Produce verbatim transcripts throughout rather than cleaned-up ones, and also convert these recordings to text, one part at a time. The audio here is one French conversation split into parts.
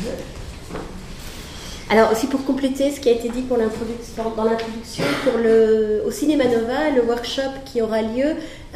Alors aussi pour compléter ce qui a été dit pour l'introduction, dans l'introduction, pour le, au Cinéma Nova, le workshop qui aura lieu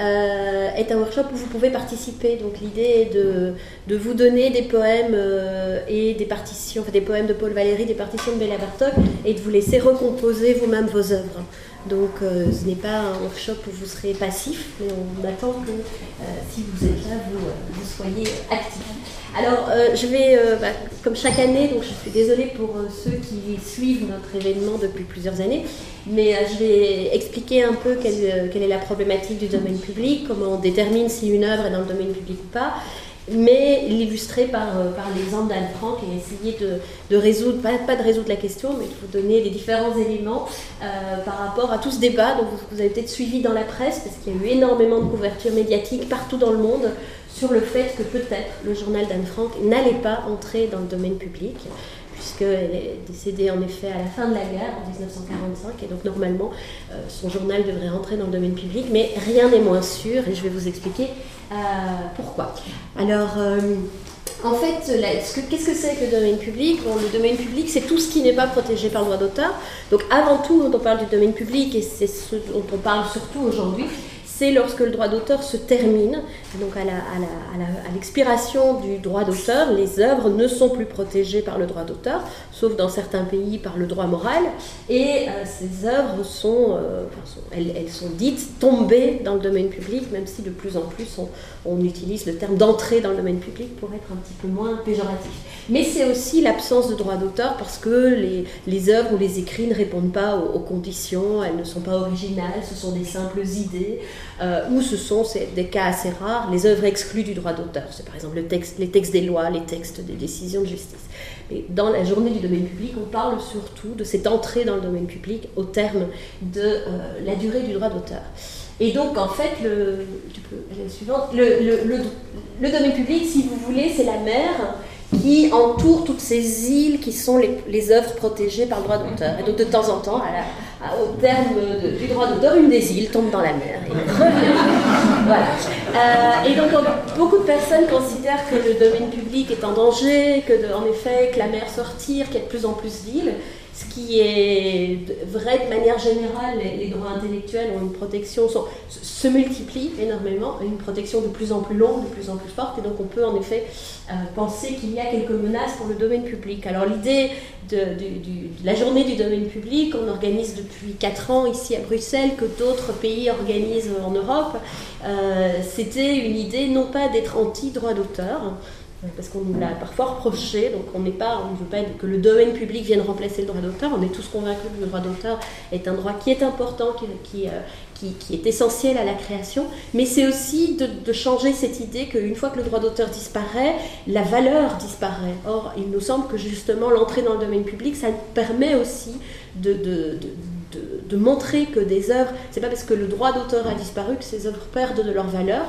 euh, est un workshop où vous pouvez participer. Donc l'idée est de, de vous donner des poèmes euh, et des partitions, enfin, des poèmes de Paul Valéry, des partitions de Béla Bartók, et de vous laisser recomposer vous-même vos œuvres. Donc euh, ce n'est pas un workshop où vous serez passif, mais on attend que euh, si vous êtes là, vous, euh, vous soyez actifs. Alors euh, je vais, euh, bah, comme chaque année, donc je suis désolée pour euh, ceux qui suivent notre événement depuis plusieurs années, mais euh, je vais expliquer un peu quelle, euh, quelle est la problématique du domaine public, comment on détermine si une œuvre est dans le domaine public ou pas, mais l'illustrer par, euh, par l'exemple d'Anne Frank et essayer de, de résoudre, pas, pas de résoudre la question, mais de vous donner les différents éléments euh, par rapport à tout ce débat. Donc vous, vous avez peut-être suivi dans la presse, parce qu'il y a eu énormément de couverture médiatique partout dans le monde sur le fait que peut-être le journal d'Anne Frank n'allait pas entrer dans le domaine public, puisqu'elle est décédée en effet à la fin de la guerre, en dix-neuf cent quarante-cinq, et donc normalement euh, son journal devrait rentrer dans le domaine public, mais rien n'est moins sûr, et je vais vous expliquer euh, pourquoi. Alors, euh, en fait, la, ce que, qu'est-ce que c'est que le domaine public? Bon, le domaine public, c'est tout ce qui n'est pas protégé par le droit d'auteur. Donc avant tout, quand on parle du domaine public, et c'est ce dont on parle surtout aujourd'hui, c'est lorsque le droit d'auteur se termine, donc à, la, à, la, à, la, à l'expiration du droit d'auteur, les œuvres ne sont plus protégées par le droit d'auteur, sauf dans certains pays par le droit moral, et euh, ces œuvres sont, euh, enfin, sont elles, elles sont dites tombées dans le domaine public, même si de plus en plus on, on utilise le terme d'entrée dans le domaine public pour être un petit peu moins péjoratif. Mais c'est aussi l'absence de droit d'auteur parce que les, les œuvres ou les écrits ne répondent pas aux, aux conditions, elles ne sont pas originales, ce sont des simples idées, Euh, ou ce sont c'est des cas assez rares, les œuvres exclues du droit d'auteur. C'est par exemple le texte, les textes des lois, les textes des décisions de justice. Mais dans la journée du domaine public, on parle surtout de cette entrée dans le domaine public au terme de euh, la durée du droit d'auteur. Et donc, en fait, le, tu peux, la suivante, le, le, le, le domaine public, si vous voulez, c'est la mer qui entoure toutes ces îles qui sont les, les œuvres protégées par le droit d'auteur. Et donc, de temps en temps, à la, à, au terme de, du droit d'auteur, une des îles tombe dans la mer et revient. Voilà. Euh, et donc, beaucoup de personnes considèrent que le domaine public est en danger, que, de, en effet, que la mer se retire, qu'il y a de plus en plus d'îles. Ce qui est vrai de manière générale, les, les droits intellectuels ont une protection, sont, se multiplient énormément, une protection de plus en plus longue, de plus en plus forte, et donc on peut en effet euh, penser qu'il y a quelques menaces pour le domaine public. Alors l'idée de, de, de, de la journée du domaine public, on organise depuis quatre ans ici à Bruxelles, que d'autres pays organisent en Europe, euh, c'était une idée non pas d'être anti-droit d'auteur, parce qu'on nous l'a parfois reproché, donc on n'est pas, on ne veut pas que le domaine public vienne remplacer le droit d'auteur, on est tous convaincus que le droit d'auteur est un droit qui est important, qui, qui, euh, qui, qui est essentiel à la création, mais c'est aussi de, de changer cette idée qu'une fois que le droit d'auteur disparaît, la valeur disparaît. Or, il nous semble que justement l'entrée dans le domaine public, ça permet aussi de... de, de De, de montrer que des œuvres, c'est pas parce que le droit d'auteur a disparu que ces œuvres perdent de leur valeur,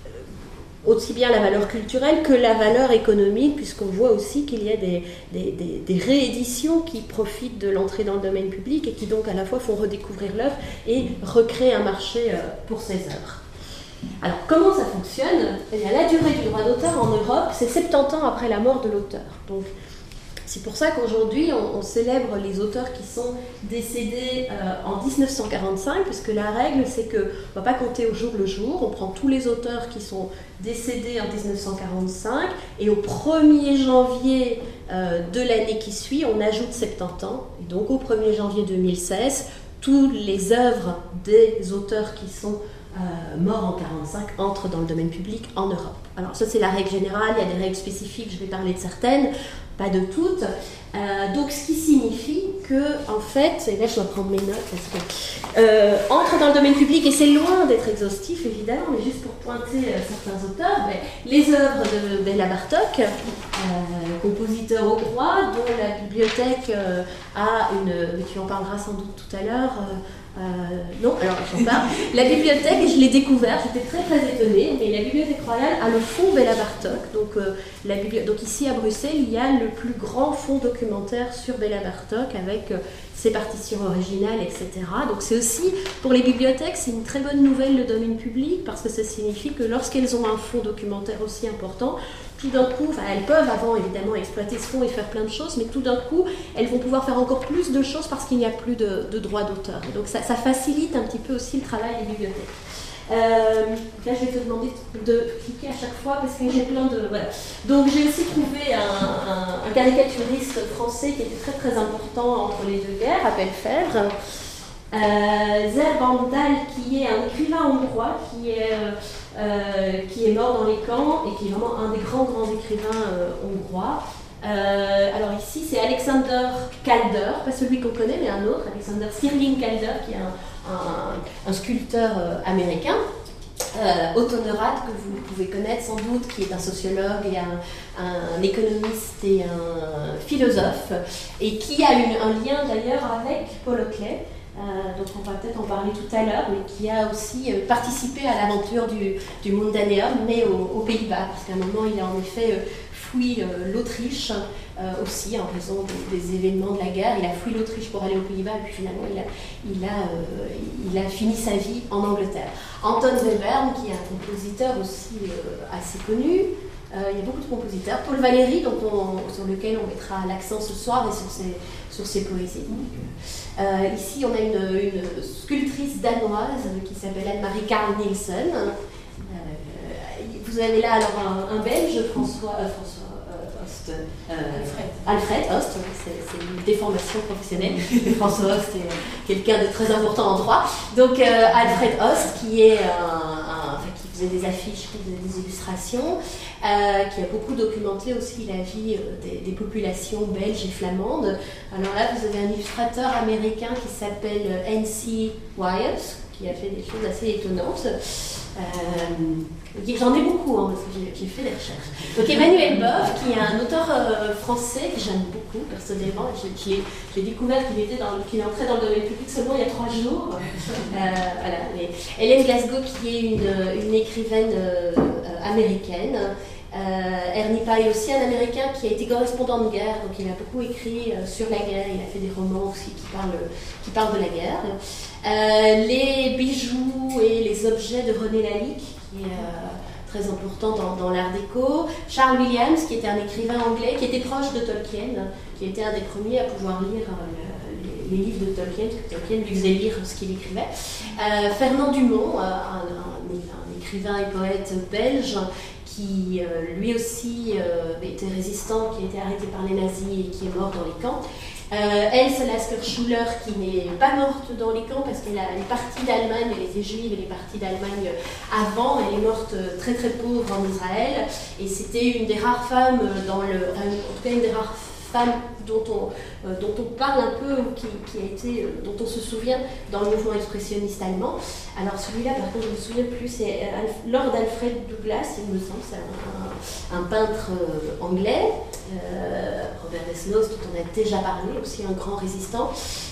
aussi bien la valeur culturelle que la valeur économique, puisqu'on voit aussi qu'il y a des, des, des, des rééditions qui profitent de l'entrée dans le domaine public et qui donc à la fois font redécouvrir l'œuvre et recréer un marché pour ces œuvres. Alors comment ça fonctionne? Eh bien, la durée du droit d'auteur en Europe, c'est soixante-dix ans après la mort de l'auteur. Donc c'est pour ça qu'aujourd'hui, on, on célèbre les auteurs qui sont décédés euh, en dix-neuf cent quarante-cinq, puisque la règle, c'est qu'on ne va pas compter au jour le jour, on prend tous les auteurs qui sont décédés en dix-neuf cent quarante-cinq, et au premier janvier euh, de l'année qui suit, on ajoute soixante-dix ans, et donc au premier janvier deux mille seize, toutes les œuvres des auteurs qui sont Euh, morts en quarante-cinq entrent dans le domaine public en Europe. Alors ça c'est la règle générale, il y a des règles spécifiques, je vais parler de certaines, pas de toutes. Euh, donc ce qui signifie que, en fait, et là je dois prendre mes notes parce que euh, entre dans le domaine public, et c'est loin d'être exhaustif évidemment, mais juste pour pointer euh, certains auteurs, mais les œuvres de Béla Bartók, euh, compositeur hongrois dont la bibliothèque euh, a une, tu en parleras sans doute tout à l'heure. Euh, Euh, non, alors j'en parle. La bibliothèque, je l'ai découvert, j'étais très très étonnée, mais la Bibliothèque royale a le fonds Béla Bartók. Donc, euh, la bibli... donc ici à Bruxelles, il y a le plus grand fonds documentaire sur Béla Bartók avec euh, ses partitions originales, et cetera. Donc c'est aussi, pour les bibliothèques, c'est une très bonne nouvelle le domaine public, parce que ça signifie que lorsqu'elles ont un fonds documentaire aussi important, tout d'un coup, enfin elles peuvent avant évidemment exploiter ce fonds et faire plein de choses, mais tout d'un coup, elles vont pouvoir faire encore plus de choses parce qu'il n'y a plus de, de droits d'auteur. Et donc ça, ça facilite un petit peu aussi le travail des bibliothèques. Euh, là, je vais te demander de cliquer à chaque fois parce que j'ai plein de... Voilà. Donc, j'ai aussi trouvé un, un, un caricaturiste français qui était très très important entre les deux guerres, à Belfèvre. Euh, Zer Bandal, qui est un écrivain hongrois, qui est, euh, qui est mort dans les camps et qui est vraiment un des grands grands écrivains euh, hongrois. Euh, alors ici, c'est Alexander Calder, pas celui qu'on connaît, mais un autre, Alexander Stirling Calder, qui est un, un, un sculpteur euh, américain. Euh, Otto Neurath, que vous pouvez connaître sans doute, qui est un sociologue et un, un économiste et un philosophe, et qui a une, un lien d'ailleurs avec Paul Klee. Euh, donc on va peut-être en parler tout à l'heure, mais qui a aussi euh, participé à l'aventure du, du Mundaneum, mais aux, aux Pays-Bas, parce qu'à un moment il a en effet euh, fui euh, l'Autriche euh, aussi en raison des, des événements de la guerre. Il a fui l'Autriche pour aller aux Pays-Bas, et puis finalement il a, il, a, euh, il a fini sa vie en Angleterre. Anton Webern, qui est un compositeur aussi euh, assez connu. Euh, il y a beaucoup de compositeurs. Paul Valéry, dont on, sur lequel on mettra l'accent ce soir, et sur ses, sur ses poésies. Euh, ici, on a une, une sculptrice danoise qui s'appelle Anne-Marie Carl Nielsen. Euh, vous avez là alors un, un Belge, François, euh, François euh, Host. Euh, Alfred. Alfred Host, c'est une déformation professionnelle. François Host est quelqu'un de très important en droit. Donc, euh, Alfred Host, qui est un, un enfin, qui faisait des affiches, qui faisait des illustrations, euh, qui a beaucoup documenté aussi la vie euh, des, des populations belges et flamandes. Alors là, vous avez un illustrateur américain qui s'appelle N C Wyeth, qui a fait des choses assez étonnantes. Euh, J'en ai beaucoup, hein, parce que j'ai fait des recherches. Donc Emmanuel Boeuf, qui est un auteur euh, français que j'aime beaucoup personnellement. J'ai découvert qu'il était dans, qu'il entrait dans le domaine public seulement il y a trois jours. Euh, voilà. Mais Hélène Glasgow, qui est une, une écrivaine euh, américaine. Euh, Ernie Pye, aussi un Américain qui a été correspondant de guerre, donc il a beaucoup écrit euh, sur la guerre. Il a fait des romans aussi qui parlent, qui parlent de la guerre. Euh, les bijoux et les objets de René Lalique, qui est euh, très important dans, dans l'art déco. Charles Williams, qui était un écrivain anglais, qui était proche de Tolkien, qui était un des premiers à pouvoir lire euh, les, les livres de Tolkien, parce que Tolkien lui faisait lire ce qu'il écrivait. Euh, Fernand Dumont, euh, un, un, un écrivain et poète belge, qui euh, lui aussi euh, était résistant, qui a été arrêté par les nazis et qui est mort dans les camps. Euh, Else Lasker-Schuller, qui n'est pas morte dans les camps parce qu'elle est partie d'Allemagne, elle était juive, elle est partie d'Allemagne avant, elle est morte très très pauvre en Israël, et c'était une des rares femmes dans le, en tout cas une des rares femmes dont on, euh, dont on parle un peu, ou qui, qui a été, euh, dont on se souvient dans le mouvement expressionniste allemand. Alors celui-là, par contre, je ne me souviens plus, c'est euh, Lord Alfred Douglas, il me semble, c'est un, un, un peintre euh, anglais. Euh, Robert Desnos, dont on a déjà parlé, aussi un grand résistant.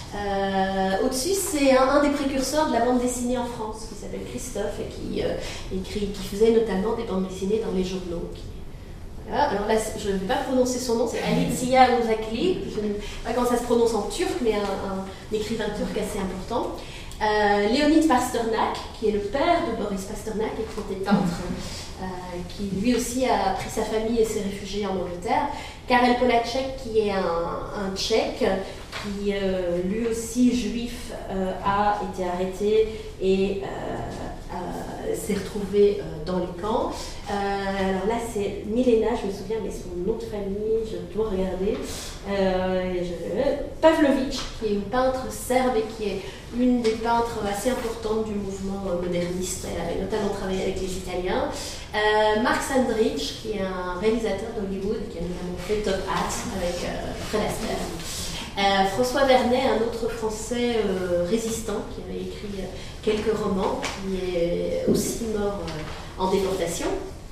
Euh, Au-dessus, c'est un, un des précurseurs de la bande dessinée en France, qui s'appelle Christophe, et qui, euh, écrit, qui faisait notamment des bandes dessinées dans les journaux. Qui, voilà. Alors là, je ne vais pas prononcer son nom, c'est Alicia Ozakli, je ne sais pas comment ça se prononce en turc, mais un, un écrivain turc assez important. Euh, Léonid Pasternak, qui est le père de Boris Pasternak, et qui était peintre, euh, qui lui aussi a pris sa famille et s'est réfugié en Angleterre. Karel Polacek, qui est un, un Tchèque, qui euh, lui aussi juif, euh, a été arrêté et euh, euh, s'est retrouvé euh, dans les camps. Euh, alors là, c'est Milena, je me souviens, mais son nom de famille, je dois regarder. Euh, je... Pavlovitch, qui est une peintre serbe et qui est une des peintres assez importantes du mouvement moderniste. Elle avait notamment travaillé avec les Italiens. Euh, Mark Sandridge, qui est un réalisateur d'Hollywood, qui a notamment fait Top Hat avec euh, Fred Astaire. Euh, François Vernet, un autre Français euh, résistant, qui avait écrit euh, quelques romans, qui est aussi mort euh, en déportation.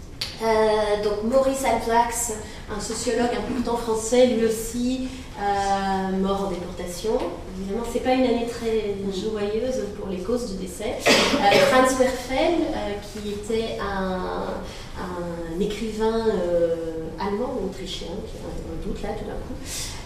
Euh, donc Maurice Alzax, un sociologue important français, lui aussi euh, mort en déportation. Évidemment, c'est pas une année très joyeuse pour les causes de décès. Euh, Franz Werfel, euh, qui était un, un écrivain euh, allemand ou autrichien, qui a un doute là tout d'un coup.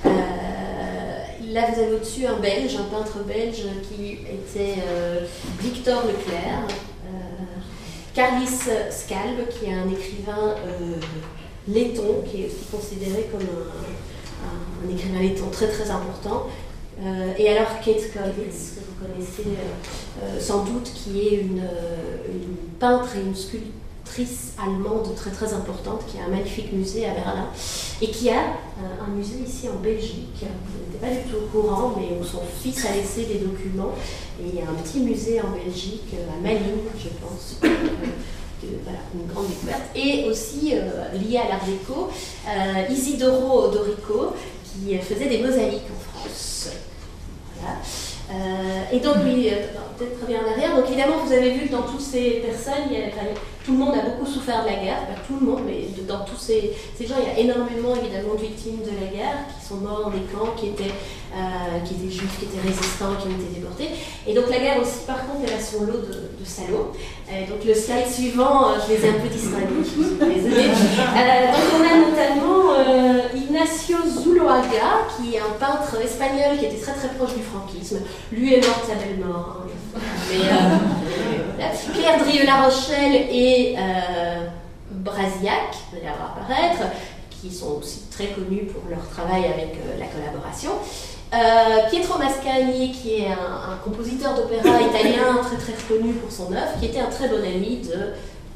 Euh, là, vous avez au-dessus un Belge, un peintre belge qui était euh, Victor Leclerc. Euh, Carlis Scalbe, qui est un écrivain euh, letton, qui est aussi considéré comme un, un, un écrivain letton très très important. Euh, et alors Kate Kollwitz, que vous connaissez euh, euh, sans doute, qui est une, euh, une peintre et une sculptrice allemande très très importante, qui a un magnifique musée à Berlin, et qui a euh, un musée ici en Belgique. Vous n'étiez pas du tout au courant, mais où son fils a laissé des documents, et il y a un petit musée en Belgique, à Malines, je pense. De, voilà, une grande découverte. Et aussi euh, lié à l'art déco, euh, Isidoro Dorico, qui faisait des mosaïques en France. Voilà. Euh, et donc, oui, euh, peut-être très bien en arrière. Donc, évidemment, vous avez vu que dans toutes ces personnes, il y a, enfin, tout le monde a beaucoup souffert de la guerre. Pas tout le monde, mais de, dans tous ces, ces gens, il y a énormément, évidemment, de victimes de la guerre qui sont morts dans des camps, qui étaient, euh, qui étaient juifs, qui étaient résistants, qui ont été déportés. Et donc, la guerre aussi, par contre, elle a son lot de, de salauds. Euh, donc, le slide suivant, euh, je les ai un peu distingués, je suis désolée. Euh, donc, on a notamment euh, Ignacio Zuloaga, qui est un peintre espagnol qui était très très proche du franquisme. Lui est mort de sa belle mort. Hein. Mais, euh, Pierre Drieux-La Rochelle et euh, Brasillac, vous allez voir apparaître, qui sont aussi très connus pour leur travail avec euh, la collaboration. Euh, Pietro Mascagni, qui est un, un compositeur d'opéra italien très très connu pour son œuvre, qui était un très bon ami de,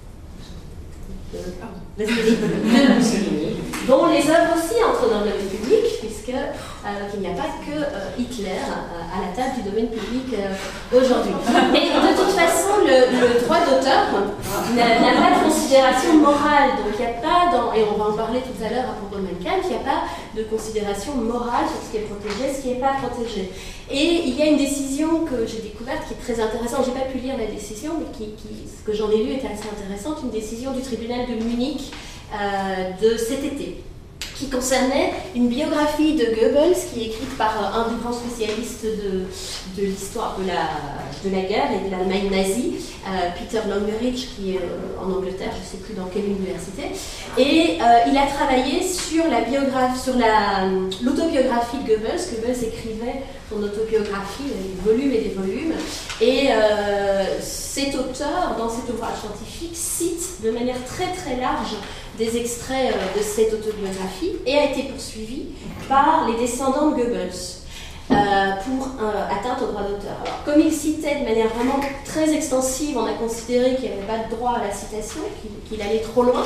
de, de Mussolini, dont les œuvres aussi entrent dans le domaine public, puisque euh, qu'il n'y a pas que euh, Hitler euh, à la table du domaine public euh, aujourd'hui. Et de toute façon, le, le droit d'auteur n'a pas de considération morale, donc il n'y a pas, dans, et on va en parler tout à l'heure à propos de Mein Kampf, il n'y a pas de considération morale sur ce qui est protégé, ce qui n'est pas protégé. Et il y a une décision que j'ai découverte qui est très intéressante, je n'ai pas pu lire la décision, mais qui, qui, ce que j'en ai lu était assez intéressante, une décision du tribunal de Munich euh, de cet été, qui concernait une biographie de Goebbels qui est écrite par un des grands spécialistes de, de l'histoire de la, de la guerre et de l'Allemagne nazie, euh, Peter Longerich, qui est euh, en Angleterre, je ne sais plus dans quelle université, et euh, il a travaillé sur la biographie, sur la, l'autobiographie de Goebbels. Goebbels écrivait son autobiographie, des volumes et des volumes, et euh, cet auteur, dans cet ouvrage scientifique, cite de manière très très large des extraits euh, de cette autobiographie et a été poursuivi par les descendants de Goebbels euh, pour euh, atteinte au droit d'auteur. Alors, comme il citait de manière vraiment très extensive, on a considéré qu'il n'y avait pas de droit à la citation, qu'il, qu'il allait trop loin.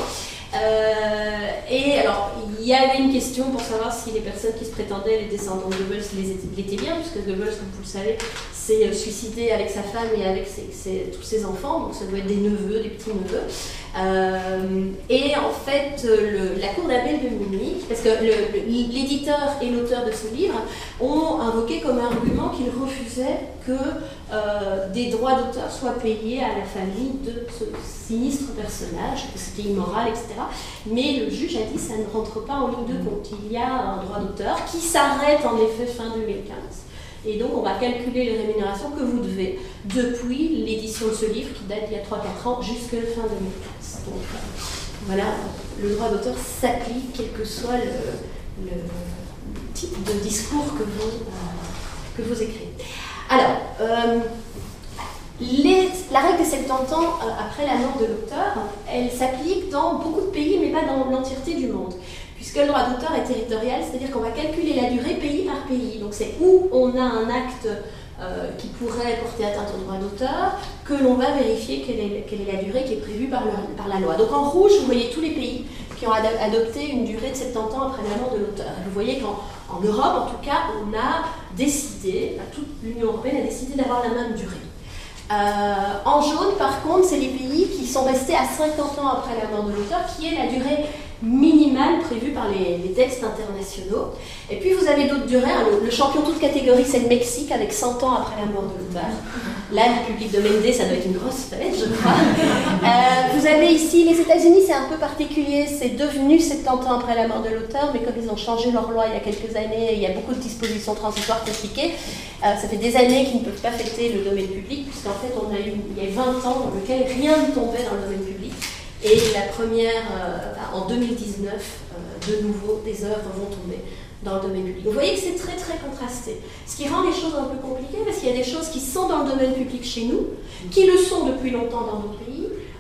Euh, et alors, il y avait une question pour savoir si les personnes qui se prétendaient les descendants de Goebbels l'étaient bien, puisque Goebbels, comme vous le savez, s'est suicidé avec sa femme et avec ses, ses, tous ses enfants, donc ça doit être des neveux, des petits-neveux. Euh, et en fait, le, la cour d'appel de Munich, parce que le, le, l'éditeur et l'auteur de ce livre ont invoqué comme argument qu'ils refusaient que euh, des droits d'auteur soient payés à la famille de ce sinistre personnage, que c'était immoral, et cetera. Mais le juge a dit que ça ne rentre pas en ligne de compte. Il y a un droit d'auteur qui s'arrête en effet fin deux mille quinze. Et donc, on va calculer les rémunérations que vous devez depuis l'édition de ce livre qui date d'il y a trois quatre ans jusqu'à fin deux mille quinze. Donc, voilà, le droit d'auteur s'applique quel que soit le, le type de discours que vous, euh, que vous écrivez. Alors, euh, les, la règle des soixante-dix ans euh, après la mort de l'auteur, elle s'applique dans beaucoup de pays, mais pas dans l'entièreté du monde. Puisque le droit d'auteur est territorial, c'est-à-dire qu'on va calculer la durée pays par pays. Donc c'est où on a un acte euh, qui pourrait porter atteinte au droit d'auteur, que l'on va vérifier quelle est, quelle est la durée qui est prévue par, le, par la loi. Donc en rouge, vous voyez tous les pays qui ont ad adopté une durée de soixante-dix ans après la mort de l'auteur. Vous voyez qu'en en Europe, en tout cas, on a décidé, toute l'Union européenne a décidé d'avoir la même durée. Euh, en jaune, par contre, c'est les pays qui sont restés à cinquante ans après la mort de l'auteur, qui est la durée minimale prévue par les, les textes internationaux. Et puis vous avez d'autres durées. Hein. Le, le champion toute catégorie, c'est le Mexique, avec cent ans après la mort de l'auteur. Là, le public de Mendes, ça doit être une grosse fête, je crois. Euh, vous avez ici, les États-Unis, c'est un peu particulier. C'est devenu soixante-dix ans après la mort de l'auteur, mais comme ils ont changé leur loi il y a quelques années, il y a beaucoup de dispositions transitoires compliquées. Euh, ça fait des années qu'ils ne peuvent pas fêter le domaine public, puisqu'en fait, on a eu, il y a vingt ans dans lequel rien ne tombait dans le domaine public. Et la première, euh, en deux mille dix-neuf, euh, de nouveau, des œuvres vont tomber dans le domaine public. Vous voyez que c'est très très contrasté. Ce qui rend les choses un peu compliquées, parce qu'il y a des choses qui sont dans le domaine public chez nous, qui le sont depuis longtemps dans d'autres pays,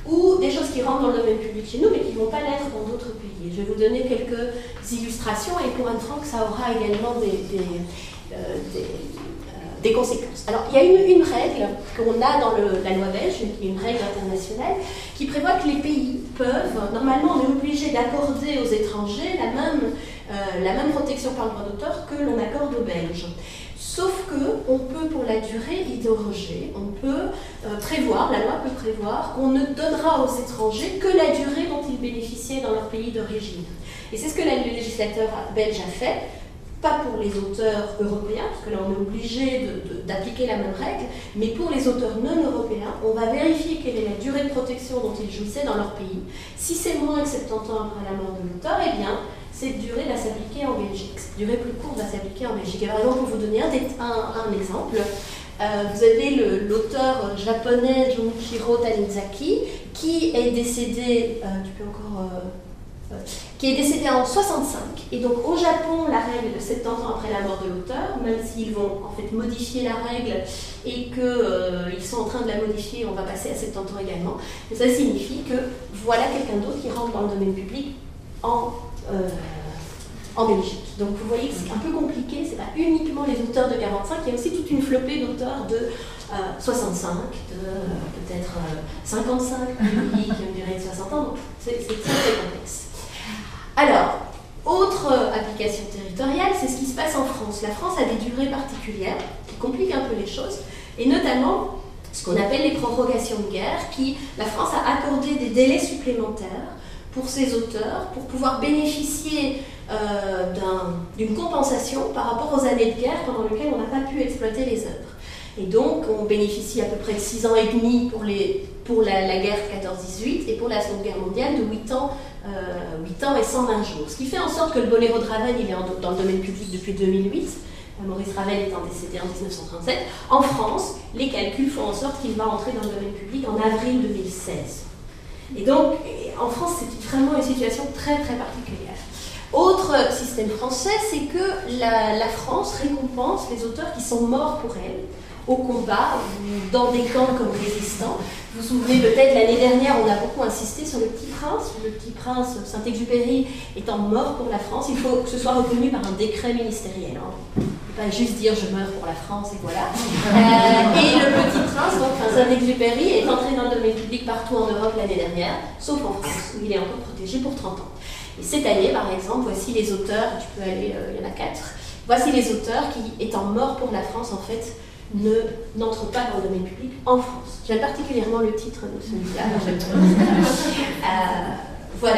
ou des choses qui rentrent dans le domaine public chez nous, mais qui ne vont pas l'être dans d'autres pays. Je vais vous donner quelques illustrations, et pour Anne Frank, ça aura également des, des, euh, des, euh, des conséquences. Alors, il y a une, une règle qu'on a dans le, la loi belge, qui est une règle internationale, qui prévoit que les pays peuvent, normalement, on est obligé d'accorder aux étrangers la même, euh, la même protection par le droit d'auteur que l'on accorde aux Belges. Sauf qu'on peut, pour la durée, y déroger. On peut euh, prévoir, la loi peut prévoir, qu'on ne donnera aux étrangers que la durée dont ils bénéficiaient dans leur pays d'origine. Et c'est ce que le législateur belge a fait, pas pour les auteurs européens, parce que là on est obligé d'appliquer la même règle, mais pour les auteurs non européens, on va vérifier quelle est la durée de protection dont ils jouissaient dans leur pays. Si c'est moins que soixante-dix ans après la mort de l'auteur, eh bien, cette durée va s'appliquer en Belgique. Cette durée plus courte va s'appliquer en Belgique. Et par exemple, pour vous donner un, un, un exemple, euh, vous avez l'auteur japonais Junichiro Tanizaki qui est décédé, euh, tu peux encore, euh, euh, qui est décédé en soixante-cinq. Et donc au Japon, la règle de soixante-dix ans après la mort de l'auteur, même s'ils vont en fait modifier la règle et qu'ils euh, sont en train de la modifier, on va passer à soixante-dix ans également. Et ça signifie que voilà quelqu'un d'autre qui rentre dans le domaine public en Euh, en Belgique. Donc vous voyez que c'est un peu compliqué, c'est pas uniquement les auteurs de quarante-cinq, il y a aussi toute une flopée d'auteurs de euh, soixante-cinq, de euh, peut-être euh, cinquante-cinq pays qui ont une durée de soixante ans, donc c'est très très complexe. Alors, autre application territoriale, c'est ce qui se passe en France. La France a des durées particulières qui compliquent un peu les choses, et notamment ce qu'on appelle les prorogations de guerre, qui la France a accordé des délais supplémentaires pour ces auteurs, pour pouvoir bénéficier euh, d'une un, compensation par rapport aux années de guerre pendant lesquelles on n'a pas pu exploiter les œuvres. Et donc, on bénéficie à peu près de six ans et demi pour, les, pour la, la guerre quatorze dix-huit et pour la Seconde Guerre mondiale de huit ans, euh, huit ans et cent vingt jours. Ce qui fait en sorte que le Boléro de Ravel, il est en, dans le domaine public depuis deux mille huit, Maurice Ravel étant décédé en dix-neuf cent trente-sept. En France, les calculs font en sorte qu'il va entrer dans le domaine public en avril deux mille seize. Et donc, en France, c'est vraiment une situation très très particulière. Autre système français, c'est que la, la France récompense les auteurs qui sont morts pour elle, au combat, ou dans des camps comme résistants. Vous vous souvenez peut-être, l'année dernière, on a beaucoup insisté sur le Petit Prince. Le Petit Prince, Saint-Exupéry, étant mort pour la France, il faut que ce soit reconnu par un décret ministériel. Hein. Pas juste dire je meurs pour la France et voilà. Euh, et le Petit Prince, donc Saint-Exupéry, est entré dans le domaine public partout en Europe l'année dernière, sauf en France, où il est encore protégé pour trente ans. Et cette année, par exemple, voici les auteurs, tu peux aller, euh, il y en a quatre, voici les auteurs qui, étant morts pour la France, en fait, n'entrent pas dans le domaine public en France. J'aime particulièrement le titre de celui-là. euh, voilà.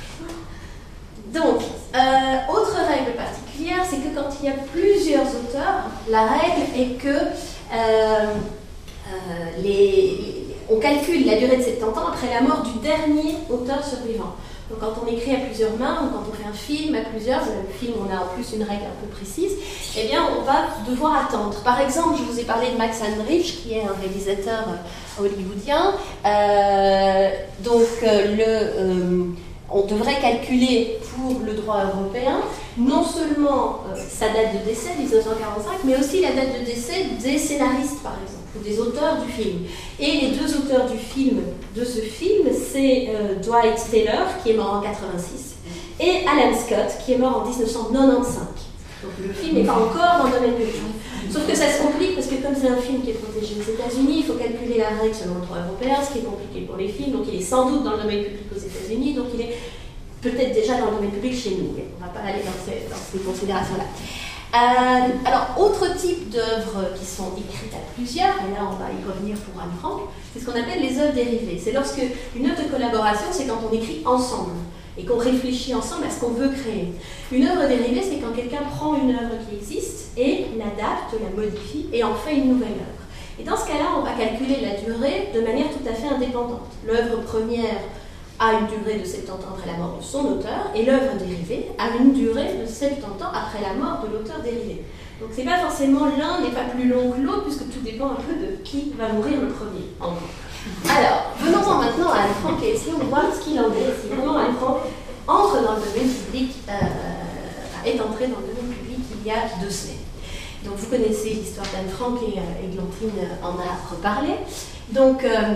Donc, euh, autre règle particulière, c'est que quand il y a plusieurs auteurs, la règle est que euh, euh, les, on calcule la durée de soixante-dix ans après la mort du dernier auteur survivant. Donc quand on écrit à plusieurs mains, ou quand on fait un film à plusieurs, le film on a en plus une règle un peu précise, eh bien on va devoir attendre. Par exemple, je vous ai parlé de Max Heinrich, qui est un réalisateur hollywoodien. Euh, donc euh, le... Euh, on devrait calculer pour le droit européen non seulement euh, sa date de décès, dix-neuf cent quarante-cinq, mais aussi la date de décès des scénaristes, par exemple, ou des auteurs du film. Et les deux auteurs du film, de ce film, c'est euh, Dwight Taylor, qui est mort en quatre-vingt-six, et Alan Scott, qui est mort en dix-neuf cent quatre-vingt-quinze. Donc le film n'est pas encore dans le domaine public. Sauf que ça se complique parce que comme c'est un film qui est protégé aux États-Unis, il faut calculer la règle selon le droit européen, ce qui est compliqué pour les films. Donc il est sans doute dans le domaine public aux États-Unis, donc il est peut-être déjà dans le domaine public chez nous. Mais on ne va pas aller dans ces, dans ces considérations-là. Euh, alors, autre type d'œuvres qui sont écrites à plusieurs, et là on va y revenir pour Anne Frank, c'est ce qu'on appelle les œuvres dérivées. C'est lorsque une œuvre de collaboration, c'est quand on écrit ensemble et qu'on réfléchit ensemble à ce qu'on veut créer. Une œuvre dérivée, c'est quand quelqu'un prend une œuvre qui existe et l'adapte, la modifie et en fait une nouvelle œuvre. Et dans ce cas-là, on va calculer la durée de manière tout à fait indépendante. L'œuvre première a une durée de soixante-dix ans après la mort de son auteur, et l'œuvre dérivée a une durée de soixante-dix ans après la mort de l'auteur dérivé. Donc c'est pas forcément l'un n'est pas plus long que l'autre, puisque tout dépend un peu de qui va mourir le premier, en gros. Alors, venons-en maintenant à Anne Frank et essayons de voir ce qu'il en est, si vraiment Anne Frank entre dans le domaine public, euh, est entrée dans le domaine public il y a deux semaines. Donc vous connaissez l'histoire d'Anne Frank et euh, Églantine en a reparlé. Donc, euh,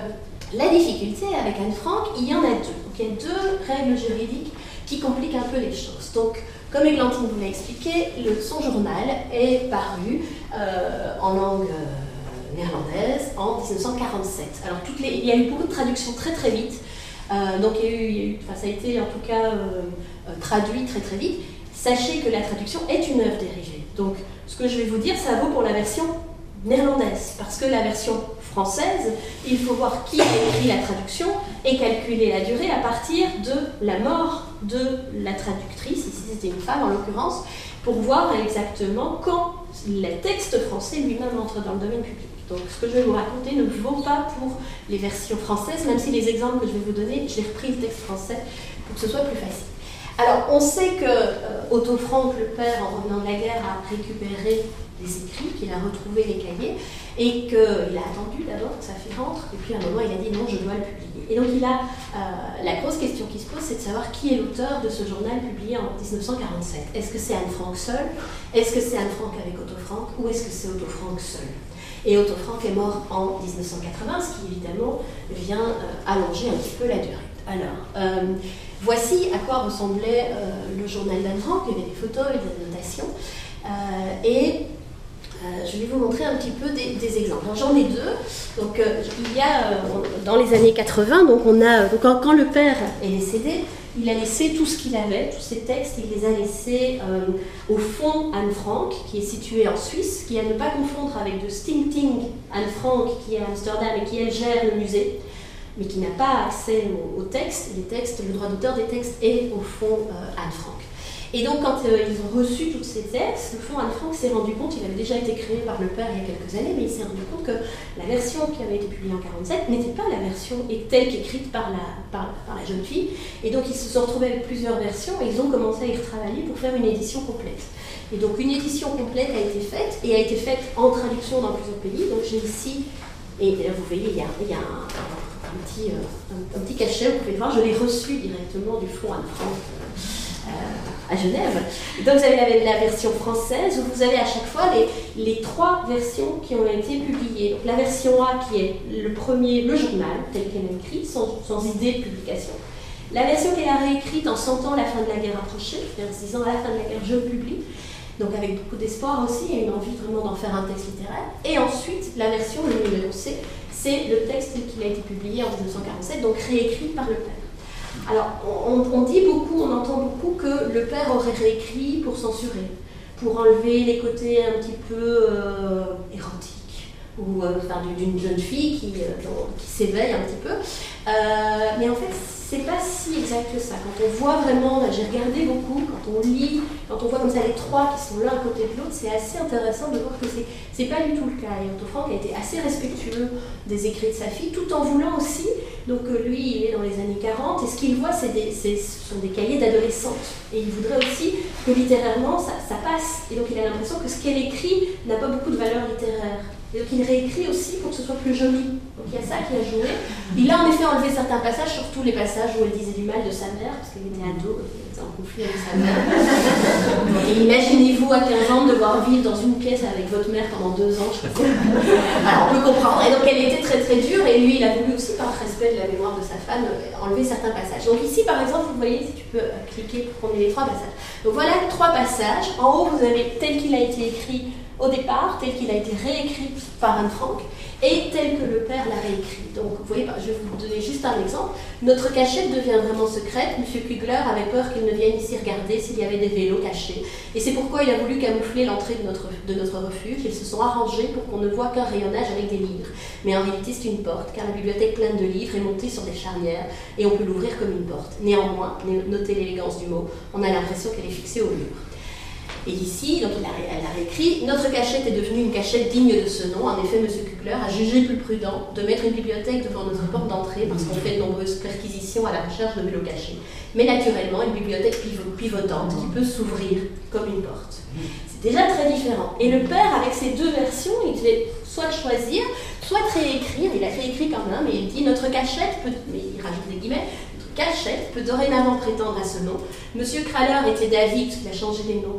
La difficulté avec Anne Frank, il y en a deux. Donc, il y a deux règles juridiques qui compliquent un peu les choses. Donc, comme Églantine vous l'a expliqué, le, son journal est paru euh, en langue euh, néerlandaise en dix-neuf cent quarante-sept. Alors, toutes les, il y a eu beaucoup de traductions très très vite. Euh, donc, il y a eu, il y a eu, enfin, ça a été en tout cas euh, euh, traduit très très vite. Sachez que la traduction est une œuvre dérivée. Donc, ce que je vais vous dire, ça vaut pour la version néerlandaise, parce que la version française, il faut voir qui a écrit la traduction et calculer la durée à partir de la mort de la traductrice, ici c'était une femme en l'occurrence, pour voir exactement quand le texte français lui-même entre dans le domaine public. Donc ce que je vais vous raconter ne vaut pas pour les versions françaises, même si les exemples que je vais vous donner, j'ai repris le texte français pour que ce soit plus facile. Alors on sait que euh, Otto Frank, le père, en revenant de la guerre, a récupéré les écrits, qu'il a retrouvé les cahiers, et qu'il a attendu d'abord que sa fille rentre, et puis à un moment il a dit non, je dois le publier. Et donc il a, euh, la grosse question qui se pose, c'est de savoir qui est l'auteur de ce journal publié en dix-neuf cent quarante-sept. Est-ce que c'est Anne Frank seule? Est-ce que c'est Anne Frank avec Otto Frank? Ou est-ce que c'est Otto Frank seul? Et Otto Frank est mort en dix-neuf cent quatre-vingts, ce qui évidemment vient euh, allonger un petit peu la durée. Alors, euh, voici à quoi ressemblait euh, le journal d'Anne Frank. Il y avait des photos et des annotations. Euh, et Euh, je vais vous montrer un petit peu des, des exemples. J'en ai deux. Donc, euh, il y a, euh, dans les années quatre-vingts, donc on a, donc quand, quand le père est décédé, il a laissé tout ce qu'il avait, tous ses textes, il les a laissés euh, au fond Anne Frank, qui est situé en Suisse, qui est à ne pas confondre avec de Stichting Anne Frank, qui est à Amsterdam et qui, elle, gère le musée, mais qui n'a pas accès aux, aux textes. Les textes, le droit d'auteur des textes est au fond euh, Anne Frank. Et donc, quand euh, ils ont reçu tous ces textes, le fond Anne Frank s'est rendu compte, il avait déjà été créé par le père il y a quelques années, mais il s'est rendu compte que la version qui avait été publiée en quarante-sept n'était pas la version telle qu'écrite par la, par, par la jeune fille. Et donc, ils se sont retrouvés avec plusieurs versions et ils ont commencé à y retravailler pour faire une édition complète. Et donc, une édition complète a été faite et a été faite en traduction dans plusieurs pays. Donc, j'ai ici, et là, vous voyez, il y a, il y a un, un, petit, euh, un, un petit cachet, vous pouvez le voir, je l'ai reçu directement du fond Anne Frank. Euh, à Genève. Donc vous avez la, la version française où vous avez à chaque fois les, les trois versions qui ont été publiées. Donc la version A qui est le premier, le journal, tel qu'elle est écrite, sans, sans idée de publication. La version qu'elle a réécrite en sentant la fin de la guerre approcher, c'est-à-dire en se disant à la fin de la guerre je publie, donc avec beaucoup d'espoir aussi et une envie vraiment d'en faire un texte littéraire. Et ensuite la version, le numéro C, c'est le texte tel qu'il a été publié en dix-neuf cent quarante-sept, donc réécrit par le père. Alors, on, on dit beaucoup, on entend beaucoup que le père aurait réécrit pour censurer, pour enlever les côtés un petit peu euh, érotiques, ou euh, enfin, d'une jeune fille qui, euh, qui s'éveille un petit peu. Euh, mais en fait, c'est pas si exact que ça. Quand on voit vraiment, j'ai regardé beaucoup, quand on lit, quand on voit comme ça les trois qui sont l'un à côté de l'autre, c'est assez intéressant de voir que c'est, c'est pas du tout le cas. Et Otto Frank a été assez respectueux des écrits de sa fille, tout en voulant aussi, donc lui il est dans les années quarante, et ce qu'il voit c'est des, c'est, ce sont des cahiers d'adolescentes. Et il voudrait aussi que littérairement ça, ça passe. Et donc il a l'impression que ce qu'elle écrit n'a pas beaucoup de valeur littéraire. Et donc il réécrit aussi pour que ce soit plus joli. Donc il y a ça qui a joué. Il a en effet enlevé certains passages, surtout les passages où elle disait du mal de sa mère, parce qu'elle était ado, elle était en conflit avec sa mère. Et imaginez-vous à quinze ans devoir vivre dans une pièce avec votre mère pendant deux ans, je crois. Alors on peut comprendre. Et donc elle était très très dure, et lui il a voulu aussi, par respect de la mémoire de sa femme, enlever certains passages. Donc ici par exemple, vous voyez, si tu peux cliquer pour qu'on ait les trois passages. Donc voilà trois passages. En haut vous avez tel qu'il a été écrit au départ, tel qu'il a été réécrit par Anne Frank, et tel que le père l'a réécrit. Donc, vous voyez, je vais vous donner juste un exemple. Notre cachette devient vraiment secrète. Monsieur Kugler avait peur qu'il ne vienne ici regarder s'il y avait des vélos cachés. Et c'est pourquoi il a voulu camoufler l'entrée de notre, de notre refuge. Ils se sont arrangés pour qu'on ne voit qu'un rayonnage avec des livres. Mais en réalité, c'est une porte, car la bibliothèque pleine de livres est montée sur des charnières, et on peut l'ouvrir comme une porte. Néanmoins, notez l'élégance du mot, on a l'impression qu'elle est fixée au mur. Et ici, donc elle a, elle a réécrit, notre cachette est devenue une cachette digne de ce nom. En effet, M. Kugler a jugé plus prudent de mettre une bibliothèque devant notre porte d'entrée parce qu'on fait de nombreuses perquisitions à la recherche de vélos cachés. Mais naturellement, une bibliothèque pivotante qui peut s'ouvrir comme une porte. C'est déjà très différent. Et le père, avec ces deux versions, il devait soit choisir, soit réécrire. Il a réécrit quand même, et il dit notre cachette peut, mais il rajoute des guillemets, cachette peut dorénavant prétendre à ce nom. Monsieur Kraler était David, il a changé les noms des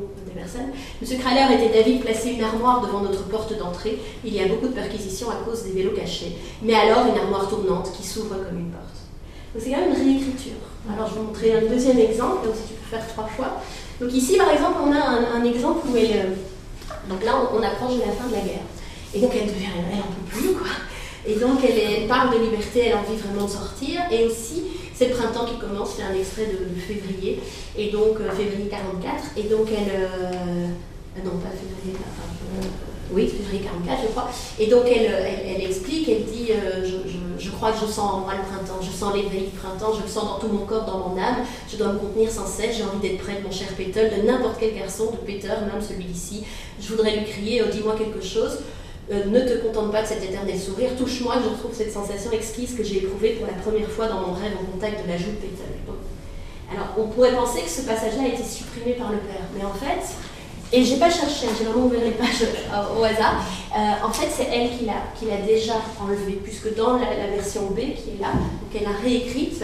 personne. Monsieur Kraler était d'avis de placer une armoire devant notre porte d'entrée. Il y a beaucoup de perquisitions à cause des vélos cachés. Mais alors, une armoire tournante qui s'ouvre comme une porte. Donc c'est quand même une réécriture. Alors je vais vous montrer un deuxième exemple, donc si tu peux faire trois fois. Donc ici, par exemple, on a un, un exemple où elle... Donc là, on, on approche de la fin de la guerre. Et donc elle devient, elle en peut plus, quoi. Et donc elle, est, elle parle de liberté, elle a envie vraiment de sortir. Et aussi, c'est le printemps qui commence, c'est un extrait de, de février. Et donc, euh, février quarante-quatre. Et donc elle... Euh, non, pas février, enfin, euh, oui, février quarante-quatre, je crois. Et donc elle, elle, elle explique, elle dit euh, je, je, je crois que je sens en moi le printemps, je sens l'éveil du printemps, je le sens dans tout mon corps, dans mon âme. Je dois me contenir sans cesse, j'ai envie d'être près de mon cher Peter, de n'importe quel garçon, de Peter, même celui d'ici. Je voudrais lui crier, oh, dis-moi quelque chose. Euh, ne te contente pas de cet éternel sourire, touche-moi, que je retrouve cette sensation exquise que j'ai éprouvée pour la première fois dans mon rêve au contact de la joue de Peter. Donc, alors, on pourrait penser que ce passage-là a été supprimé par le père, mais en fait, et j'ai pas cherché, j'ai vraiment ouvert les pages euh, au hasard, euh, en fait, c'est elle qui l'a, qui l'a déjà enlevé, puisque dans la, la version B qui est là, donc elle a réécrite,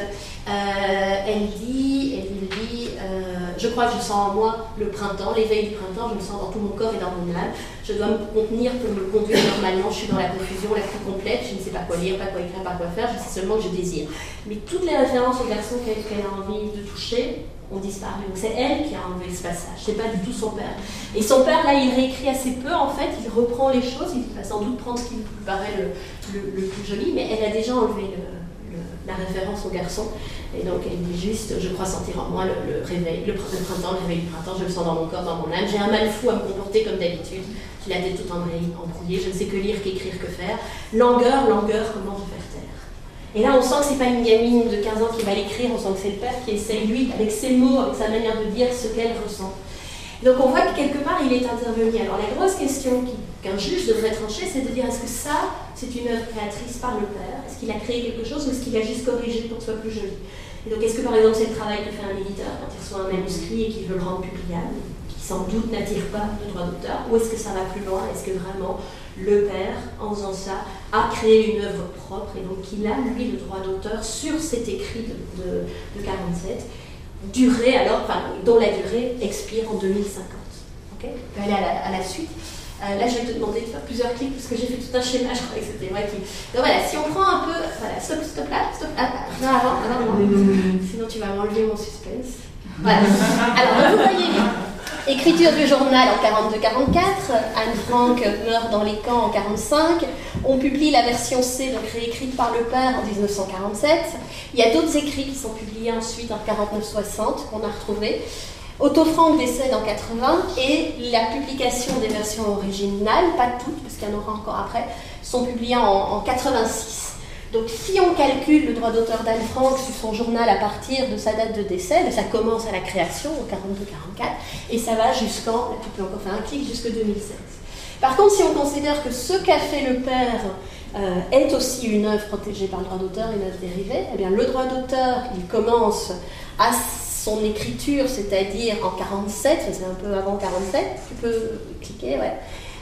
euh, elle dit, elle dit euh, je crois que je sens en moi le printemps, l'éveil du printemps, je le sens dans tout mon corps et dans mon âme. Je dois me contenir pour me conduire normalement. Je suis dans la confusion la plus complète. Je ne sais pas quoi lire, pas quoi écrire, pas quoi faire. Je sais seulement que je désire. Mais toutes les références au garçon qu'elle, qu'elle a envie de toucher ont disparu. Donc c'est elle qui a enlevé ce passage. C'est pas du tout son père. Et son père, là, il réécrit assez peu. En fait, il reprend les choses. Il va sans doute prendre ce qui lui paraît le, le, le plus joli. Mais elle a déjà enlevé le, le, la référence au garçon. Et donc elle dit juste, je crois sentir en moi le, le réveil, le, le printemps, le réveil du printemps, je le sens dans mon corps, dans mon âme. J'ai un mal fou à me comporter comme d'habitude. J'ai la tête toute embrouillée, je ne sais que lire, qu'écrire, que faire. Langueur, langueur, comment se faire taire. Et là, on sent que c'est pas une gamine de quinze ans qui va l'écrire, on sent que c'est le père qui essaye, lui, avec ses mots, avec sa manière de dire, ce qu'elle ressent. Donc on voit que quelque part, il est intervenu. Alors la grosse question qui, qu'un juge devrait trancher, c'est de dire, est-ce que ça, c'est une œuvre créatrice par le père? Est-ce qu'il a créé quelque chose ou est-ce qu'il a juste corrigé pour que ce soit plus joli? Et donc est-ce que par exemple c'est le travail que fait un éditeur quand il reçoit un manuscrit et qu'il veut le rendre publiable, qui sans doute n'attire pas le droit d'auteur, ou est-ce que ça va plus loin? Est-ce que vraiment le père, en faisant ça, a créé une œuvre propre et donc il a lui le droit d'auteur sur cet écrit de, de, de quarante-sept, durée alors, enfin, dont la durée expire en deux mille cinquante. Okay, on peut aller à la, à la suite. Euh, là, je vais te demander de faire plusieurs clics parce que j'ai fait tout un schéma, je croyais que c'était moi qui. Donc voilà, si on prend un peu. Voilà, stop, stop là, stop là. Non, avant, avant, avant. Sinon, tu vas m'enlever mon suspense. Voilà. Alors, vous voyez, écriture du journal en quarante-deux quarante-quatre, Anne Frank meurt dans les camps en quarante-cinq, on publie la version C, donc réécrite par le père en dix-neuf cent quarante-sept. Il y a d'autres écrits qui sont publiés ensuite en quarante-neuf soixante, qu'on a retrouvés. Otto Frank décède en quatre-vingts et la publication des versions originales, pas toutes, parce qu'il y en aura encore après, sont publiées en, en quatre-vingt-six. Donc si on calcule le droit d'auteur d'Anne Frank sur son journal à partir de sa date de décès, ça commence à la création, en quarante-deux quarante-quatre, et ça va jusqu'en, là tu peux encore faire un clic, jusqu'en deux mille seize. Par contre, si on considère que ce qu'a fait le père euh, est aussi une œuvre protégée par le droit d'auteur, une œuvre dérivée, eh bien le droit d'auteur, il commence à son écriture, c'est-à-dire en quarante-sept, c'est un peu avant quarante-sept, tu peux cliquer, ouais,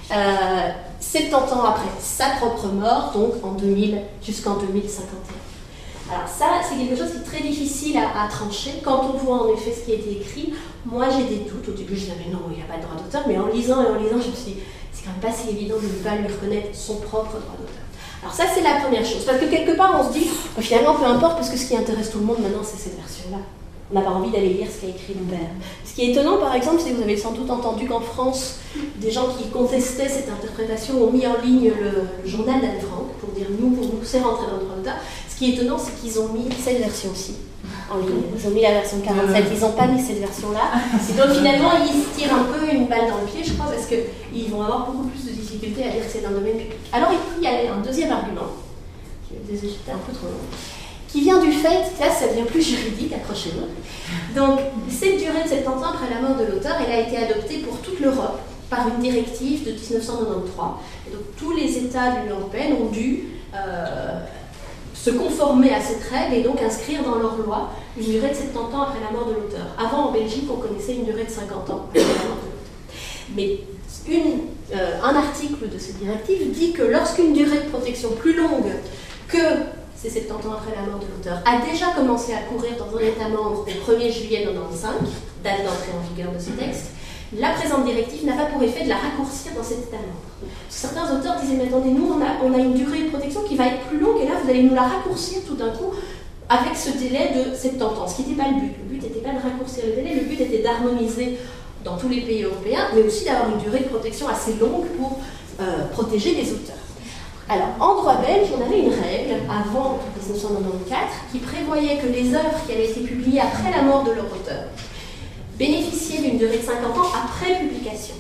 euh, soixante-dix ans après sa propre mort, donc en deux mille, jusqu'en deux mille cinquante et un. Alors ça, c'est quelque chose qui est très difficile à, à trancher. Quand on voit en effet ce qui a été écrit, moi j'ai des doutes. Au début, je disais, mais non, il n'y a pas de droit d'auteur, mais en lisant et en lisant, je me suis dit, c'est quand même pas si évident de ne pas lui reconnaître son propre droit d'auteur. Alors ça, c'est la première chose, parce que quelque part, on se dit, bah, finalement, peu importe, parce que ce qui intéresse tout le monde maintenant, c'est cette version-là. On n'a pas envie d'aller lire ce qu'a écrit le père. Ce qui est étonnant, par exemple, c'est que vous avez sans doute entendu qu'en France, des gens qui contestaient cette interprétation ont mis en ligne le, le journal d'Anne Frank pour dire nous, pour nous, c'est rentré dans le droit d'auteur. Ce qui est étonnant, c'est qu'ils ont mis cette version-ci en ligne. Ils ont mis la version quarante-sept, ils n'ont pas mis cette version-là. Et donc finalement, ils se tirent un peu une balle dans le pied, je crois, parce qu'ils vont avoir beaucoup plus de difficultés à dire que c'est d'un domaine public. Alors, il y a un deuxième argument, qui est désolé, j'étais un peu trop long, qui vient du fait, là ça devient plus juridique, accrochez-vous. Donc, cette durée de soixante-dix ans après la mort de l'auteur, elle a été adoptée pour toute l'Europe par une directive de dix-neuf cent quatre-vingt-treize. Et donc, tous les États de l'Union européenne ont dû euh, se conformer à cette règle et donc inscrire dans leur loi une durée de soixante-dix ans après la mort de l'auteur. Avant, en Belgique, on connaissait une durée de cinquante ans après la mort de l'auteur. Mais une, euh, un article de cette directive dit que lorsqu'une durée de protection plus longue que c'est soixante-dix ans après la mort de l'auteur, a déjà commencé à courir dans un État membre au premier juillet mille neuf cent quatre-vingt-quinze, date d'entrée en vigueur de ce texte, la présente directive n'a pas pour effet de la raccourcir dans cet état membre. Certains auteurs disaient, mais attendez, nous, on a, on a une durée de protection qui va être plus longue, et là, vous allez nous la raccourcir tout d'un coup avec ce délai de soixante-dix ans, ce qui n'était pas le but. Le but n'était pas de raccourcir le délai, le but était d'harmoniser dans tous les pays européens, mais aussi d'avoir une durée de protection assez longue pour euh, protéger les auteurs. Alors, en droit belge, on avait une règle, avant mille neuf cent quatre-vingt-quatorze, qui prévoyait que les œuvres qui avaient été publiées après la mort de leur auteur bénéficiaient d'une durée de cinquante ans après publication.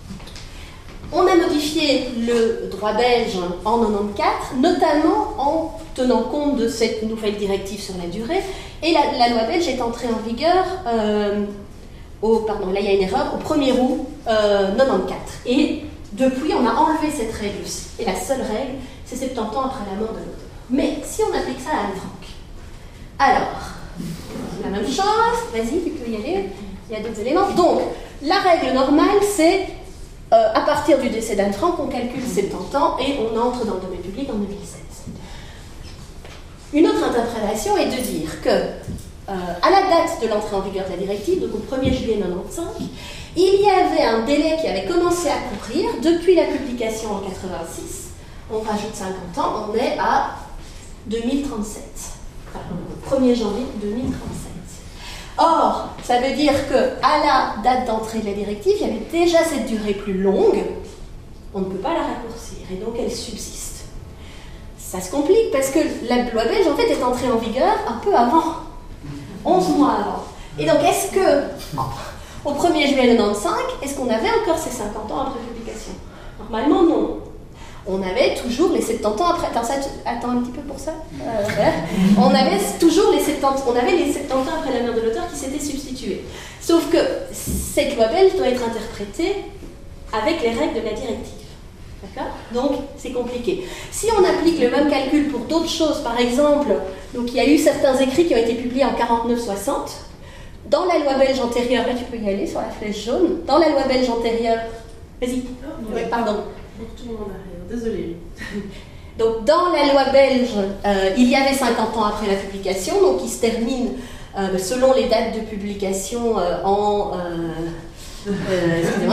On a modifié le droit belge en mille neuf cent quatre-vingt-quatorze, notamment en tenant compte de cette nouvelle directive sur la durée, et la, la loi belge est entrée en vigueur, euh, au, pardon, là il y a une erreur, au premier août euh, quatre-vingt-quatorze. Et depuis, on a enlevé cette règle-ci. Et la seule règle, c'est soixante-dix ans après la mort de l'auteur. Mais si on applique ça à Anne Frank, alors, la même chose, vas-y, tu peux y aller, il y a d'autres éléments. Donc, la règle normale, c'est euh, à partir du décès d'Anne Frank, on calcule soixante-dix ans et on entre dans le domaine public en deux mille seize. Une autre interprétation est de dire que, euh, à la date de l'entrée en vigueur de la directive, donc au premier juillet mille neuf cent quatre-vingt-quinze, il y avait un délai qui avait commencé à courir depuis la publication en quatre-vingt-six. On rajoute cinquante ans, on est à deux mille trente-sept. Enfin, le premier janvier deux mille trente-sept. Or, ça veut dire qu'à la date d'entrée de la directive, il y avait déjà cette durée plus longue. On ne peut pas la raccourcir et donc elle subsiste. Ça se complique parce que la loi belge, en fait, est entrée en vigueur un peu avant. onze mois avant. Et donc, est-ce que... Au premier juillet mille neuf cent quatre-vingt-quinze, est-ce qu'on avait encore ces cinquante ans après publication? Normalement, non. On avait toujours les soixante-dix ans après... Attends, ça, attends un petit peu pour ça. Euh, voilà. On avait toujours les soixante-dix... On avait les soixante-dix ans après la mort de l'auteur qui s'étaient substitués. Sauf que cette loi belge doit être interprétée avec les règles de la directive. D'accord? Donc, c'est compliqué. Si on applique le même calcul pour d'autres choses, par exemple, donc il y a eu certains écrits qui ont été publiés en quarante-neuf soixante, dans la loi belge antérieure, là tu peux y aller sur la flèche jaune, dans la loi belge antérieure, vas-y, oh, ouais, pardon. Retourne en arrière, désolée. Donc dans la loi belge, euh, il y avait cinquante ans après la publication, donc il se termine euh, selon les dates de publication euh, en, euh, euh, excusez-moi,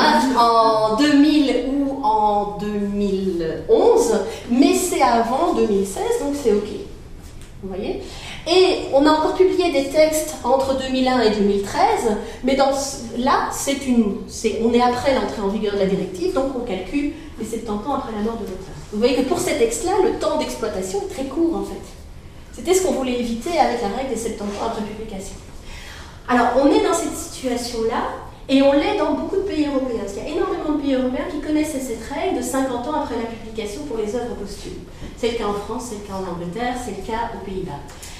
en deux mille ou en deux mille onze, mais c'est avant deux mille seize, donc c'est ok. Vous voyez ? Et on a encore publié des textes entre deux mille un et deux mille treize, mais dans ce, là, c'est une, c'est, on est après l'entrée en vigueur de la directive, donc on calcule les soixante-dix ans après la mort de l'auteur. Vous voyez que pour ces textes-là, le temps d'exploitation est très court en fait. C'était ce qu'on voulait éviter avec la règle des soixante-dix ans après publication. Alors, on est dans cette situation-là, et on l'est dans beaucoup de pays européens. Il y a énormément de pays européens qui connaissent cette règle de cinquante ans après la publication pour les œuvres posthumes. C'est le cas en France, c'est le cas en Angleterre, c'est le cas aux Pays-Bas.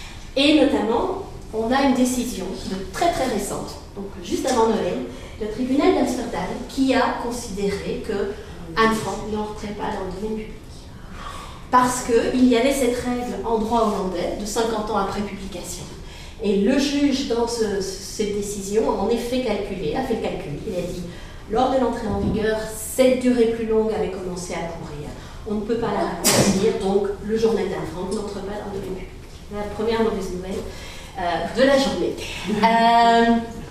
Et notamment, on a une décision très très récente, donc juste avant Noël, le tribunal d'Amsterdam qui a considéré que Anne Frank n'entrait pas dans le domaine public. Parce qu'il y avait cette règle en droit hollandais de cinquante ans après publication. Et le juge, dans ce, cette décision, a en effet calculé, a fait le calcul. Il a dit, lors de l'entrée en vigueur, cette durée plus longue avait commencé à courir. On ne peut pas la raccourcir, donc le journal d'Anne Frank n'entre pas dans le domaine public. La première mauvaise nouvelle euh, de la journée. Euh,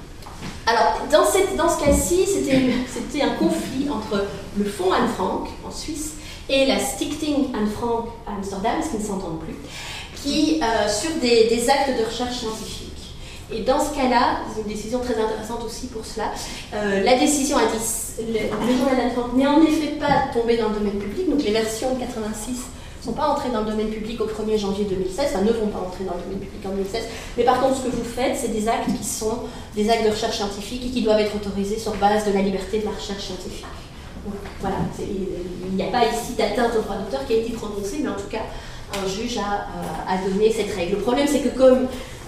alors, dans, cette, dans ce cas-ci, c'était, c'était un conflit entre le fonds Anne Frank, en Suisse, et la Stichting Anne Frank à Amsterdam, ce qui ne s'entendent plus, qui, euh, sur des, des actes de recherche scientifique. Et dans ce cas-là, c'est une décision très intéressante aussi pour cela, euh, la décision a dit, le, le journal d'Anne Frank n'est en effet pas tombé dans le domaine public, donc les versions de quatre-vingt-six ne sont pas entrées dans le domaine public au premier janvier deux mille seize, enfin ne vont pas entrer dans le domaine public en deux mille seize, mais par contre ce que vous faites, c'est des actes qui sont des actes de recherche scientifique et qui doivent être autorisés sur base de la liberté de la recherche scientifique. Donc, voilà, il n'y a pas ici d'atteinte au droit d'auteur qui a été prononcé, mais en tout cas, un juge a, euh, a donné cette règle. Le problème, c'est que comme, euh,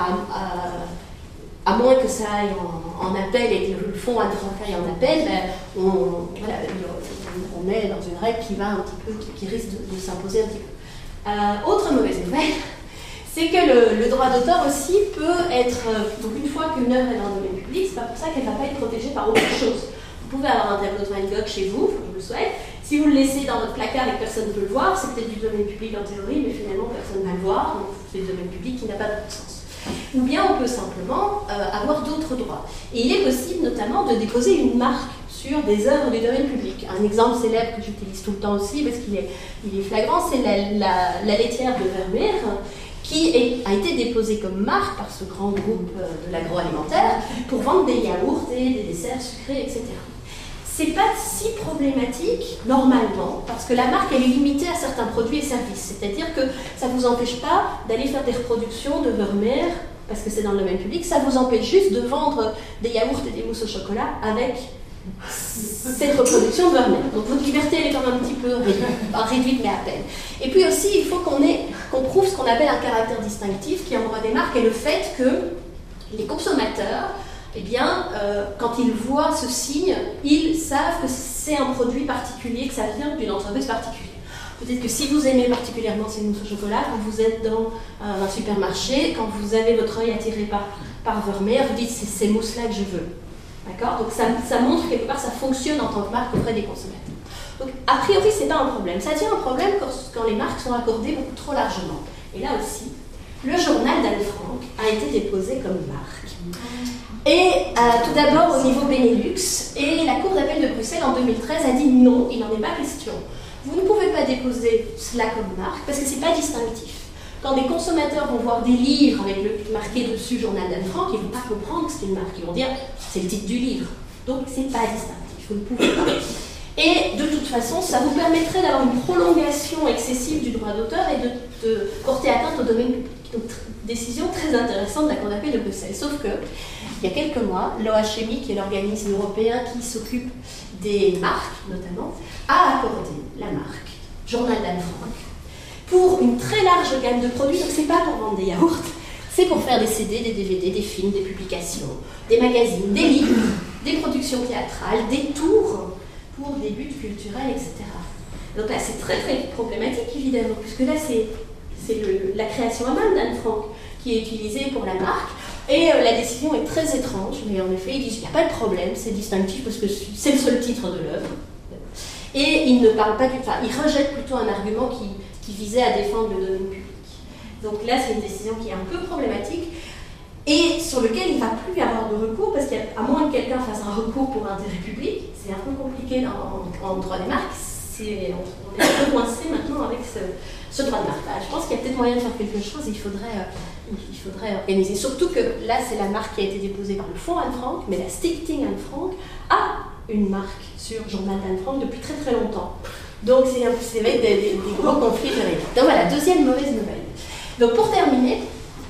à, à, à moins que ça aille en, en appel et que le fonds Anne Frank aille en appel, ben, on, voilà, on est dans une règle qui va un petit peu, qui, qui risque de, de s'imposer un petit peu. Euh, autre mauvaise nouvelle, c'est que le, le droit d'auteur aussi peut être, euh, donc une fois qu'une œuvre est dans le domaine public, c'est pas pour ça qu'elle ne va pas être protégée par autre chose. Vous pouvez avoir un tableau de Van Gogh chez vous, je le souhaite. Si vous le laissez dans votre placard et que personne ne peut le voir, c'est peut-être du domaine public en théorie, mais finalement personne ne va le voir, donc c'est du domaine public qui n'a pas de sens. Ou bien on peut simplement euh, avoir d'autres droits. Et il est possible notamment de déposer une marque sur des œuvres du domaine public. Un exemple célèbre que j'utilise tout le temps aussi, parce qu'il est, il est flagrant, c'est la, la, la laitière de Vermeer, qui est, a été déposée comme marque par ce grand groupe de l'agroalimentaire pour vendre des yaourts et des desserts sucrés, et cetera. C'est pas si problématique, normalement, parce que la marque, elle est limitée à certains produits et services. C'est-à-dire que ça ne vous empêche pas d'aller faire des reproductions de Vermeer, parce que c'est dans le domaine public, ça vous empêche juste de vendre des yaourts et des mousses au chocolat avec cette reproduction de Vermeer. Donc votre liberté, elle est quand même un petit peu réduite, réduite mais à peine. Et puis aussi, il faut qu'on ait, qu'on prouve ce qu'on appelle un caractère distinctif qui est en droit des marques, et le fait que les consommateurs, eh bien, euh, quand ils voient ce signe, ils savent que c'est un produit particulier, que ça vient d'une entreprise particulière. Peut-être que si vous aimez particulièrement ces mousses au chocolat, quand vous êtes dans euh, un supermarché, quand vous avez votre œil attiré par, par Vermeer, vous dites c'est ces mousses-là que je veux. D'accord ? Donc ça, ça montre quelque part, ça fonctionne en tant que marque auprès des consommateurs. Donc a priori, c'est pas un problème. Ça devient un problème quand, quand les marques sont accordées beaucoup trop largement. Et là aussi, le journal d'Anne Frank a été déposé comme marque. Et euh, tout d'abord au niveau Benelux, et la Cour d'appel de Bruxelles en deux mille treize a dit non, il n'en est pas question. Vous ne pouvez pas déposer cela comme marque parce que c'est pas distinctif. Quand des consommateurs vont voir des livres avec le marqué dessus Journal d'Anne Frank, ils ne vont pas comprendre que c'est une marque. Ils vont dire c'est le titre du livre. Donc c'est pas distinctif, vous ne pouvez pas. Et de toute façon, ça vous permettrait d'avoir une prolongation excessive du droit d'auteur et de, de porter atteinte au domaine public. Donc décision très intéressante de la Cour d'appel de Bruxelles. Sauf que il y a quelques mois, l'O H M I, qui est l'organisme européen qui s'occupe des marques notamment, a accordé la marque Journal d'Anne Frank pour une très large gamme de produits. Donc c'est pas pour vendre des yaourts, c'est pour faire des C D, des D V D, des films, des publications, des magazines, des livres, des productions théâtrales, des tours pour des buts culturels, et cetera. Donc là c'est très très problématique évidemment, puisque là c'est, c'est le, la création à main d'Anne Frank qui est utilisée pour la marque. Et euh, la décision est très étrange, mais en effet, ils disent qu'il n'y a pas de problème, c'est distinctif parce que c'est le seul titre de l'œuvre. Et ils ne parlent pas du... Enfin, ils rejettent plutôt un argument qui, qui visait à défendre le domaine public. Donc là, c'est une décision qui est un peu problématique et sur lequel il ne va plus y avoir de recours parce qu'à moins que quelqu'un fasse un recours pour intérêt public, c'est un peu compliqué en, en, en droit des marques. C'est, on, on est un peu coincé maintenant avec ce, ce droit de marque. Bah, je pense qu'il y a peut-être moyen de faire quelque chose, il faudrait... Euh, il faudrait organiser. Surtout que là, c'est la marque qui a été déposée par le fonds Anne Frank, mais la Stichting Anne Frank a une marque sur Journal d'Anne Frank depuis très très longtemps. Donc, c'est, un, c'est des, des, des gros conflits juridiques. Donc voilà, deuxième mauvaise nouvelle. Donc pour terminer,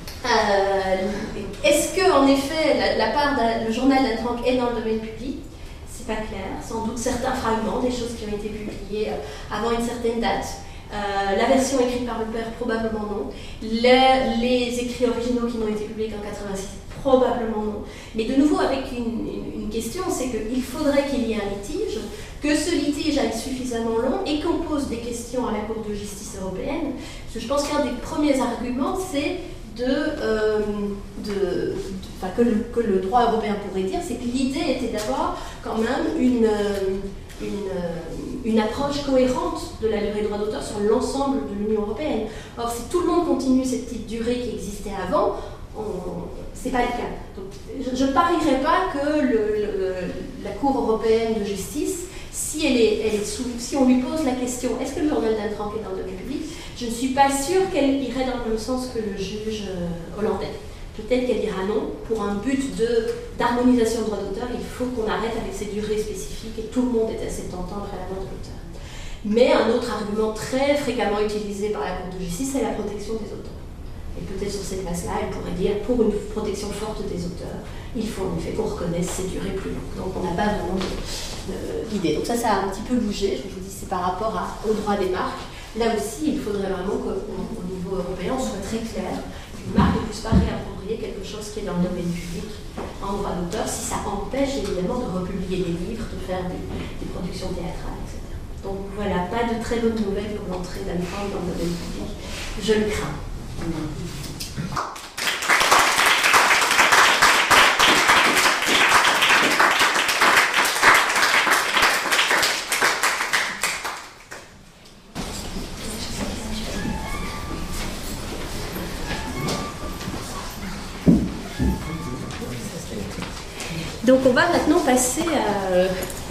euh, est-ce que en effet, la, la part de le Journal d'Anne Frank est dans le domaine public ? C'est pas clair. Sans doute certains fragments, des choses qui ont été publiées avant une certaine date. Euh, la version écrite par le père, probablement non. Les, les écrits originaux qui n'ont été publiés qu'en quatre-vingt-six, probablement non. Mais de nouveau, avec une, une, une question, c'est qu'il faudrait qu'il y ait un litige, que ce litige aille suffisamment long et qu'on pose des questions à la Cour de justice européenne. Parce que je pense qu'un des premiers arguments, c'est de, euh, de, de, enfin, que, le, que le droit européen pourrait dire, c'est que l'idée était d'avoir quand même une... Une, une approche cohérente de la durée de droit d'auteur sur l'ensemble de l'Union européenne. Or, si tout le monde continue cette petite durée qui existait avant, ce n'est pas le cas. Donc, je ne parierais pas que le, le, la Cour européenne de justice, si, elle est, elle est sous, si on lui pose la question « est-ce que le journal d'Anne Frank est dans le domaine public ?», je ne suis pas sûre qu'elle irait dans le même sens que le juge hollandais. Peut-être qu'elle dira non, pour un but de, d'harmonisation de droit d'auteur, il faut qu'on arrête avec ces durées spécifiques et tout le monde est assez d'entendre à la mort de l'auteur. Mais un autre argument très fréquemment utilisé par la Cour de justice, c'est la protection des auteurs. Et peut-être sur cette base-là, elle pourrait dire, pour une protection forte des auteurs, il faut en effet qu'on reconnaisse ces durées plus longues. Donc on n'a pas vraiment de, de, d'idée. Donc ça, ça a un petit peu bougé, je vous dis, c'est par rapport à, au droit des marques. Là aussi, il faudrait vraiment qu'au au niveau européen, on soit très clair. Une marque ne puisse pas réapproprier quelque chose qui est dans le domaine public en droit d'auteur si ça empêche évidemment de republier des livres, de faire des, des productions théâtrales, et cetera. Donc voilà, pas de très bonnes nouvelles pour l'entrée d'Anne Frank dans le domaine public. Je le crains. Donc on va maintenant passer à,